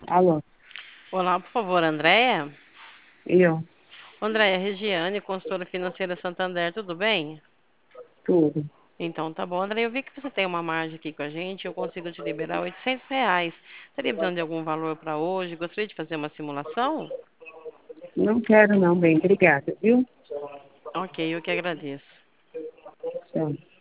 Alô, Olá, por favor, Andréia. eu, Andréia, Regiane, consultora financeira Santander, tudo bem? tudo. Então, tá bom. Andréia, eu vi que você tem uma margem aqui com a gente, eu consigo te liberar R$ 800. Estaria precisando de algum valor para hoje? Gostaria de fazer uma simulação? Não quero não, bem, obrigada, viu? Ok, eu que agradeço. Tchau.